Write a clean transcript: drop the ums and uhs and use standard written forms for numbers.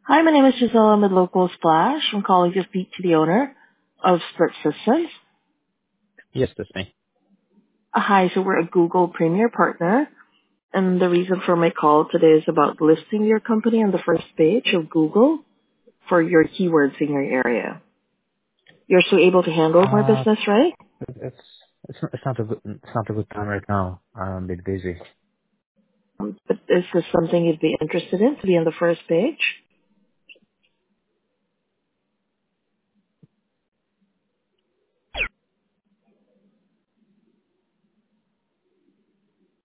Hi, my name is Giselle. I'm with Local Splash. I'm calling to speak to the owner of Split Systems. Yes, that's me. Hi, so we're a Google Premier partner, and the reason for my call today is about listing your company on the first page of Google for your keywords in your area. You're still able to handle more Uh, business, right? it's it's not a good time right now. I'm a bit busy. But is this something you'd be interested in to be on the first page?